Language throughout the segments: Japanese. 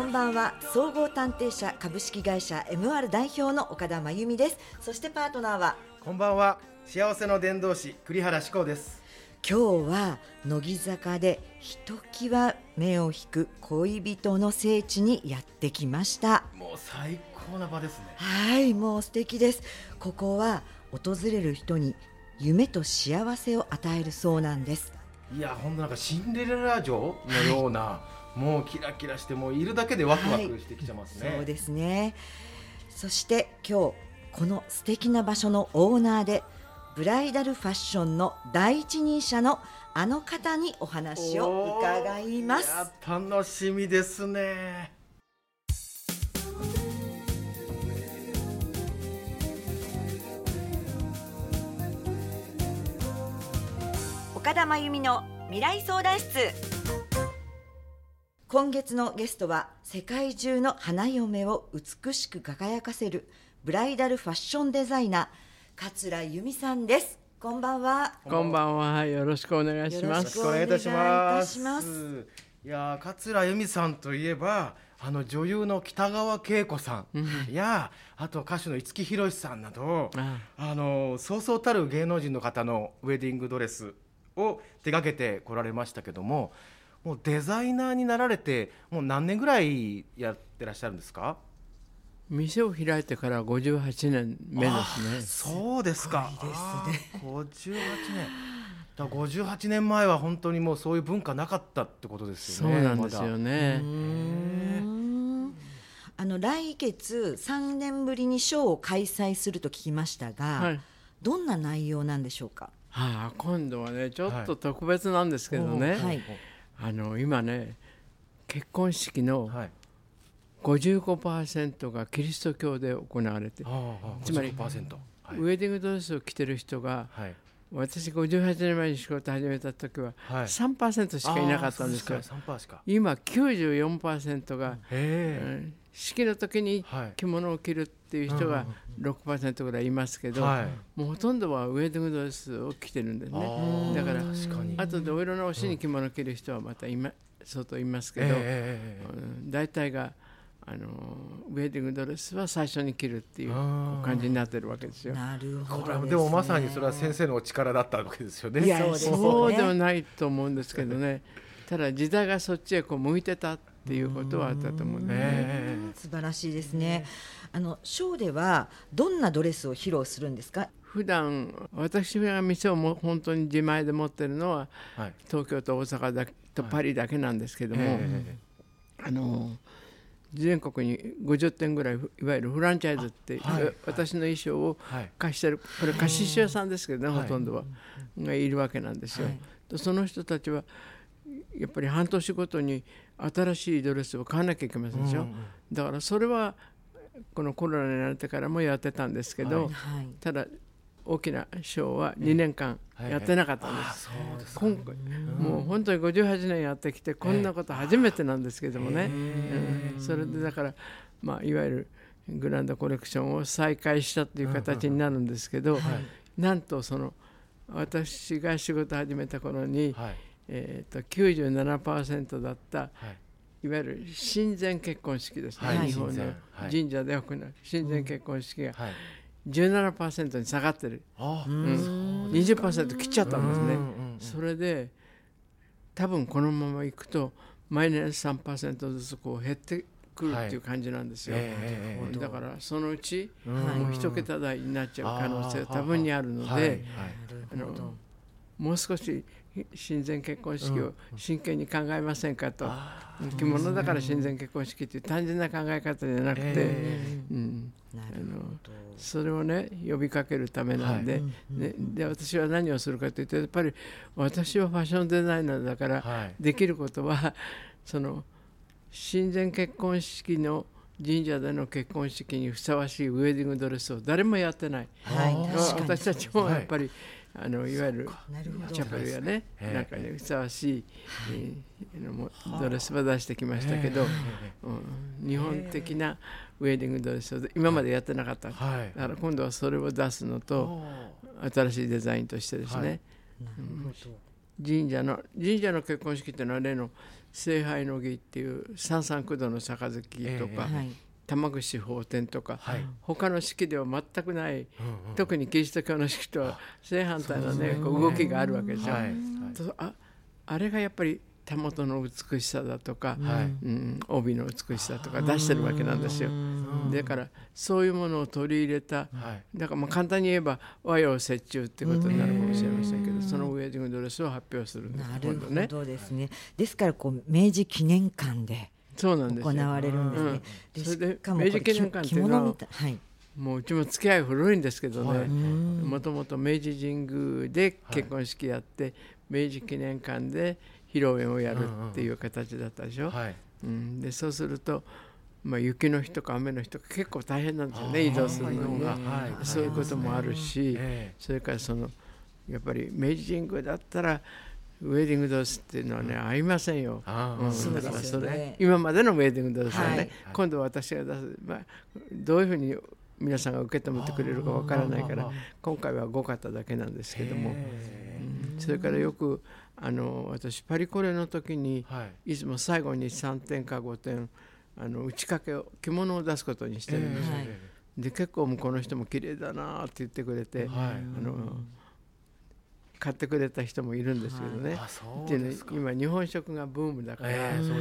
んばんは。総合探偵社株式会社 MR 代表の岡田真由美です。そしてパートナーは、 こんばんは。幸せの伝道師栗原志功です。 今日は乃木坂でひときわ目を引く恋人の聖地にやってきました。 もう最高な場ですね。 はい、もう素敵です。ここは訪れる人に夢と幸せを与えるそうなんです。 いや、ほんとなんかシンデレラ城のような、もうキラキラして、もういるだけでワクワクしてきちゃいますね。 そうですね。そして今日この素敵な場所のオーナーでブライダルファッションの第一人者のあの方にお話を伺います。 いや、楽しみですね。 岡田真由美の未来相談室。今月のゲストは世界中の花嫁を美しく輝かせるブライダルファッションデザイナー桂由美さんです。こんばんは。 こんばんは。よろしくお願いします。 よろしくお願いいたします。いや、桂由美さんといえば女優の北川景子さんや、あと歌手の五木ひろしさんなど、そうそうたる芸能人の方のウェディングドレスを手掛けてこられましたけども、もうデザイナーになられてもう何年ぐらいやってらっしゃるんですか？ 店を開いてから58年目ですね。 そうですか。 いいですね。 58年だ。58年前は本当にもうそういう文化なかったってことですよね。 そうなんですよね。 来月3年ぶりにショーを開催すると聞きましたが、はい、どんな内容なんでしょうか？ 今度はねちょっと特別なんですけどね、はい、今ね結婚式の55% がキリスト教で行われて、つまり 55%、 はい、ウェディングドレスを着てる人が、はい、私58年前に仕事始めた時は 3% しかいなかったんですよ。今 94% が、式の時に着物を着るっていう人が 6% ぐらいいますけど、もうほとんどはウェディングドレスを着てるんですね。だから後でお色直しに着物を着る人はまた相当いますけど、大体がウェディングドレスは最初に着るっていう感じになってるわけですよ。 なるほどですね。 でもまさにそれは先生のお力だったわけですよね。 いや、そうではないと思うんですけどね。ただ時代がそっちへ向いてたっていうことはあったと思うんですね。 素晴らしいですね。ショーではどんなドレスを披露するんですか？ 普段私が店を本当に自前で持ってるのは、東京と大阪とパリだけなんですけども、全国に50店ぐらいいわゆるフランチャイズって、私の衣装を貸してる、これ貸し師屋さんですけどね、ほとんどはがいるわけなんですよ。その人たちはやっぱり半年ごとに新しいドレスを買わなきゃいけませんでしょ。だからそれはこのコロナになってからもやってたんですけど、ただ大きなショーは2年間やってなかったんです。今回もう本当に58年やってきてこんなこと初めてなんですけどもね、それでだから、いわゆるグランドコレクションを再開したという形になるんですけど、なんと私が仕事始めた頃に、97% だった、いわゆる親善結婚式ですね、日本の神社で行う親善結婚式が17% に下がってる、20% 切っちゃったんですね。それで多分このままいくと毎年 3% ずつ減ってくるっていう感じなんですよ。だからそのうちもう一桁台になっちゃう可能性は多分にあるので、もう少し親善結婚式を真剣に考えませんかと、着物だから親善結婚式っていう単純な考え方じゃなくて、それをね呼びかけるためなんで、で私は何をするかというと、やっぱり私はファッションデザイナーだから、できることはその親善結婚式の神社での結婚式にふさわしいウェディングドレスを誰もやってない、私たちもやっぱりいわゆるチャペルやね、なんかにふさわしい、ドレスは出してきましたけど、日本的なウェディングドレスを今までやってなかった、だから今度はそれを出すのと、新しいデザインとしてですね、 神社の結婚式っていうのは例の聖杯の儀っていう三三九度の杯とか、玉串法典とか、他の式では全くない、特にキリスト教の式とは正反対のね、こう動きがあるわけでしょ。あれがやっぱりたもとの美しさだとか、帯の美しさとか出してるわけなんですよ。だからそういうものを取り入れた、だから簡単に言えば和洋折衷っていうことになるかもしれませんけど、そのウェディングドレスを発表するんです。 なるほどですね。ですから明治記念館で行われるんですね。 それで明治記念館っていうのは、もううちも付き合い古いんですけどね、もともと明治神宮で結婚式やって、明治記念館で披露宴をやるっていう形だったでしょ。でそうすると、雪の日とか雨の日とか結構大変なんですよね、移動するのにね。そういうこともあるし、それからやっぱり明治神宮だったらウェディングドレスっていうのはね、合いませんよ。だからそれ今までのウェディングドレスはね、今度私が出す、どういうふうに皆さんが受け止めてくれるかわからないから、今回は5型だけなんですけども、それからよく私パリコレの時に、いつも最後に3点か5点打ち掛けを着物を出すことにしてるんですよ。で結構この人も綺麗だなって言ってくれて、買ってくれた人もいるんですけどね。っていうの今日本食がブームだから、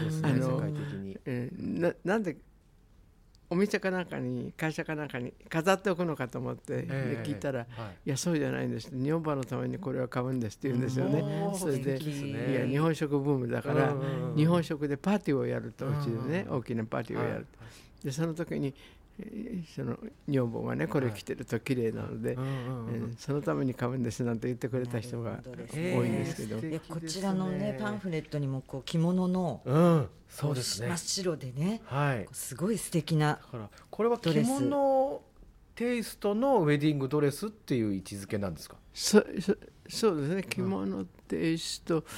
なんでお店かなんかに会社かなんかに飾っておくのかと思って、で聞いたら、いやそうじゃないんです、女房のためにこれは買うんですって言うんですよね。それでいや日本食ブームだから、日本食でパーティーをやると、うちでね大きなパーティーをやると。でその時にその女房がねこれ着てると綺麗なので、そのために買うんですなんて言ってくれた人が多いんですけど、 こちらのねパンフレットにも着物の真っ白でね、すごい素敵なドレス。 これは着物テイストのウェディングドレスっていう位置づけなんですか？ そうですね、着物テイスト、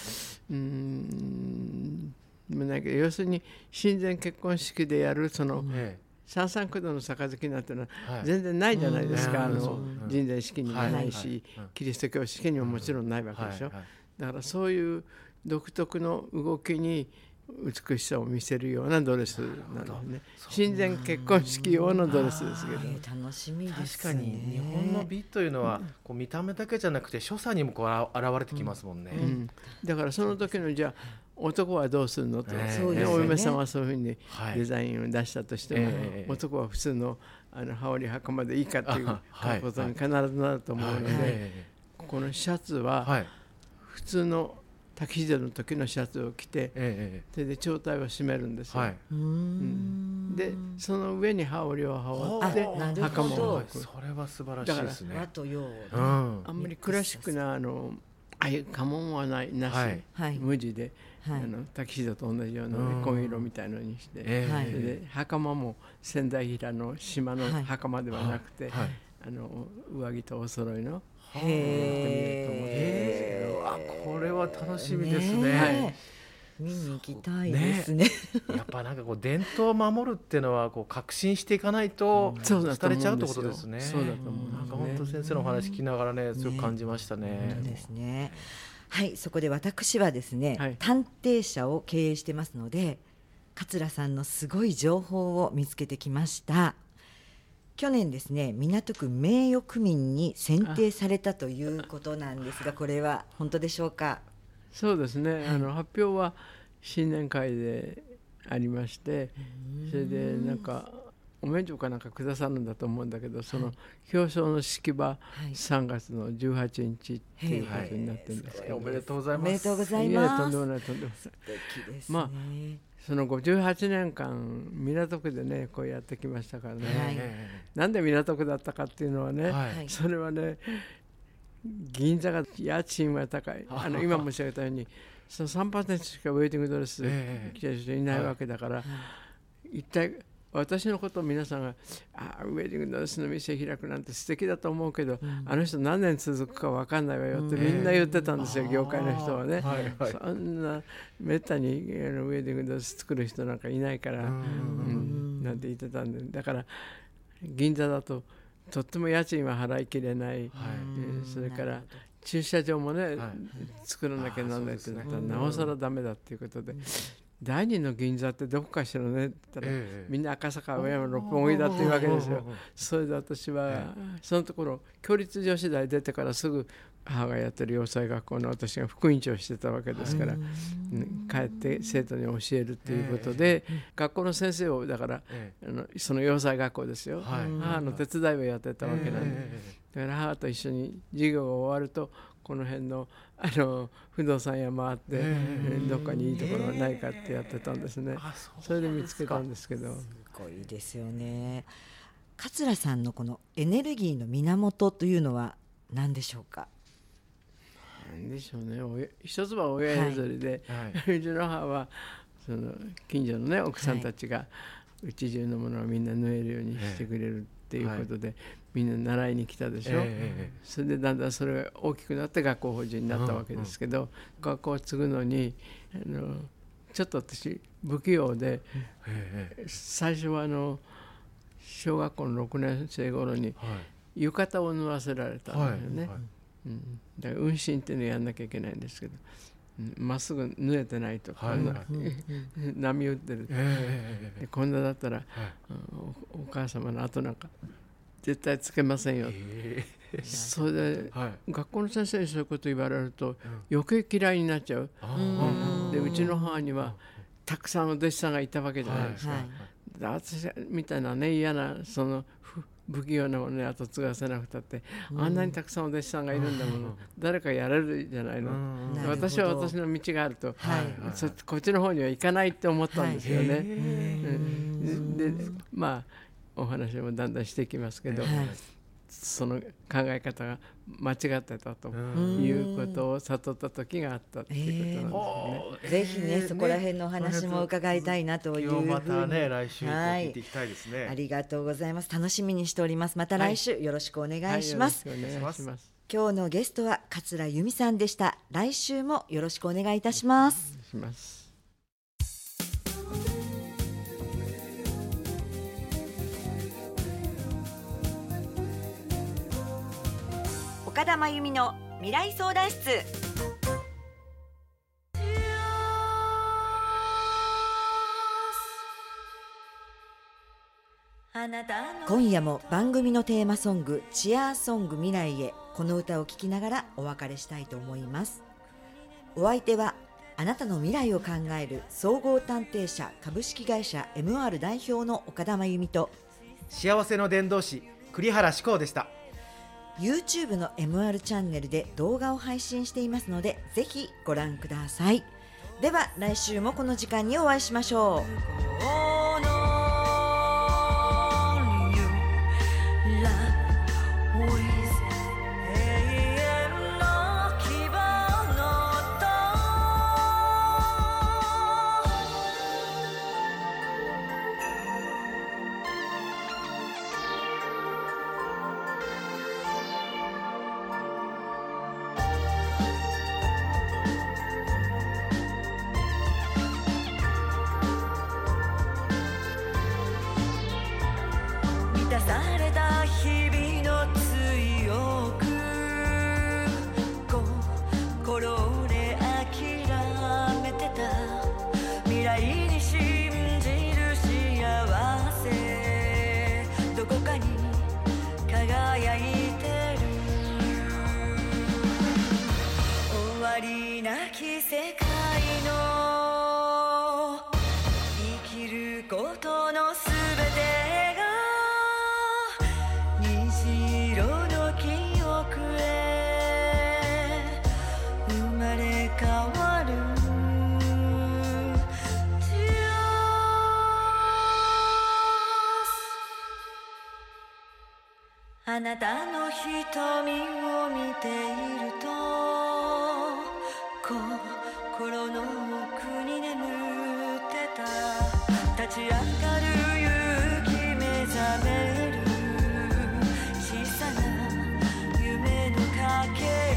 要するに親善結婚式でやる三三九度の杯なんてのは全然ないじゃないですか。神前式にもないし、キリスト教式にももちろんないわけでしょ。だからそういう独特の動きに美しさを見せるようなドレスなのね。親善結婚式用のドレスですけど、 楽しみですね。 確かに日本の美というのは見た目だけじゃなくて所作にも現れてきますもんね。 だからその時のじゃあ男はどうするのと、お嫁さんはそういうふうにデザインを出したとしても、男は普通の羽織袴でいいかということに必ずなると思うので、このシャツは普通のタキシードの時のシャツを着て、それで長帯を締めるんですよ。でその上に羽織を羽織って袴を履く。 それは素晴らしいですね。 和と洋、 あんまりクラシックなああいう家紋はなし、無地で、タキシードと同じような紺色みたいのにして、で袴も仙台平の島の袴ではなくて、上着とお揃いのこれは楽しみですね。 見に行きたいですね。 やっぱなんか伝統を守るっていうのは革新していかないと廃れちゃうってことですね。 そうだと思う。 なんか本当先生のお話聞きながらね、すごく感じましたね。 ですね。はい、そこで私はですね、探偵社を経営してますので、桂さんのすごい情報を見つけてきました。去年ですね、港区名誉区民に選定されたということなんですが、これは本当でしょうか？ そうですね、発表は新年会でありまして、それでなんかお免状かなんかくださるんだと思うんだけど、その表彰の式は3月の18日っていうことになってるんですけど、 おめでとうございます。 おめでとうございます。 とんでもないとんでもない。 素敵ですね。 その58年間港区でねこうやってきましたからね、なんで港区だったかっていうのはね、それはね銀座が家賃は高い、今申し上げたようにその 3% しかウェディングドレス着てる人いないわけだから、一体私のことを皆さんがウェディングドレスの店開くなんて素敵だと思うけど、あの人何年続くか分かんないわよってみんな言ってたんですよ、業界の人はね。そんなめったにウェディングドレス作る人なんかいないから、なんて言ってたんで、だから銀座だととっても家賃は払いきれない、それから駐車場もね、作らなきゃならないって言ったらなおさらダメだっていうことで、第二の銀座ってどこかしらねって言ったら、みんな赤坂、上山、六本木だっていうわけですよ。それで私はそのところ共立女子大出てからすぐ母がやってる洋裁学校の私が副院長してたわけですから、帰って生徒に教えるっていうことで、学校の先生をだからその洋裁学校ですよ、母の手伝いをやってたわけなんで、だから母と一緒に授業が終わるとこの辺の不動産屋回ってどっかにいいところはないかってやってたんですね。それで見つけたんですけど。 すごいですよね。桂さんのこのエネルギーの源というのは何でしょうか。 何でしょうね。一つは親譲りで、うちの母はその近所のね奥さんたちがうち中のものをみんな縫えるようにしてくれるっていうことで、みんな習いに来たでしょ。それでだんだんそれが大きくなって学校法人になったわけですけど、学校を継ぐのにちょっと私不器用で、最初は小学校の6年生頃に浴衣を縫わせられたんだよね。だから運針っていうのをやんなきゃいけないんですけど、まっすぐ縫えてないと、波打ってる、こんなだったら、お母様の後なんか絶対つけませんよ、それで、学校の先生にそういうこと言われると、余計嫌いになっちゃう。でうちの母にはたくさんお弟子さんがいたわけじゃないですか。私みたいなね嫌なその不器用なものに後継がせなくたって、あんなにたくさんお弟子さんがいるんだもの、誰かやれるじゃないの。私は私の道があると、こっちの方には行かないって思ったんですよね。でまあお話もだんだんしてきますけど、その考え方が間違ってたということを悟った時があったっていうことなんですね。ぜひねそこら辺のお話も伺いたいなというふうに、 またね来週聞いていきたいですね。 ありがとうございます。楽しみにしております。また来週よろしくお願いします。今日のゲストは桂由美さんでした。来週もよろしくお願いいたします。岡田真由美の未来相談室。今夜も番組のテーマソングチアーソング未来へ、この歌を聴きながらお別れしたいと思います。お相手はあなたの未来を考える総合探偵社株式会社 MR 代表の岡田真由美と、 幸せの伝道師栗原志功でした。 YouTube の MR チャンネルで動画を配信していますので、ぜひご覧ください。では来週もこの時間にお会いしましょう。世界の生きることのすべてが虹色の記憶へ生まれ変わる。あなたの瞳を見ていると心の奥に眠ってた、立ち上がる勇気目覚める小さな夢のかけ